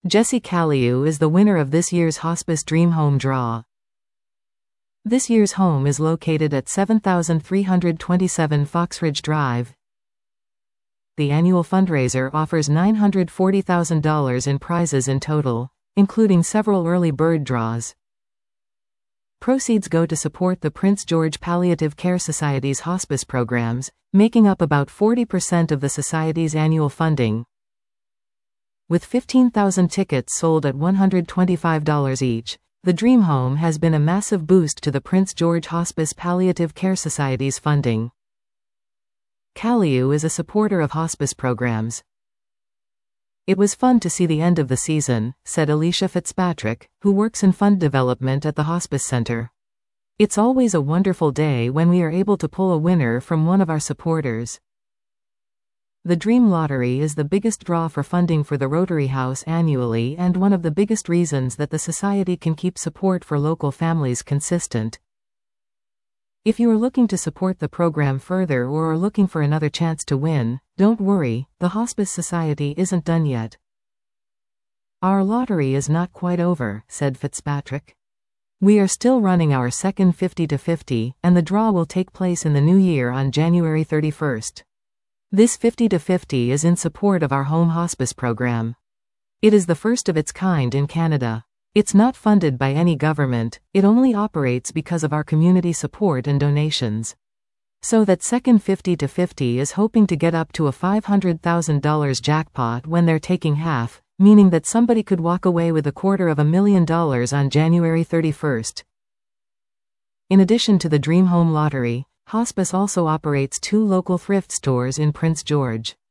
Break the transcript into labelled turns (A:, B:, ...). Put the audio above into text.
A: Jesse Kaliu is the winner of this year's Hospice Dream Home Draw. This year's home is located at 7327 Foxridge Drive. The annual fundraiser offers $940,000 in prizes in total, including several early bird draws. Proceeds go to support the Prince George Palliative Care Society's hospice programs, making up about 40% of the Society's annual funding. With 15,000 tickets sold at $125 each, the Dream Home has been a massive boost to the Prince George Hospice Palliative Care Society's funding. Kaliu is a supporter of hospice programs. "It was fun to see the end of the season," said Alicia Fitzpatrick, who works in fund development at the Hospice Center. "It's always a wonderful day when we are able to pull a winner from one of our supporters." The Dream Lottery is the biggest draw for funding for the Rotary House annually and one of the biggest reasons that the Society can keep support for local families consistent. If you are looking to support the program further or are looking for another chance to win, don't worry, the Hospice Society isn't done yet. "Our lottery is not quite over," said Fitzpatrick. "We are still running our second 50-50, and the draw will take place in the new year on January 31st. This 50-50 is in support of our home hospice program. It is the first of its kind in Canada. It's not funded by any government, it only operates because of our community support and donations. So that second 50-50 is hoping to get up to a $500,000 jackpot when they're taking half, meaning that somebody could walk away with $250,000 on January 31st. In addition to the Dream Home Lottery, Hospice also operates 2 local thrift stores in Prince George.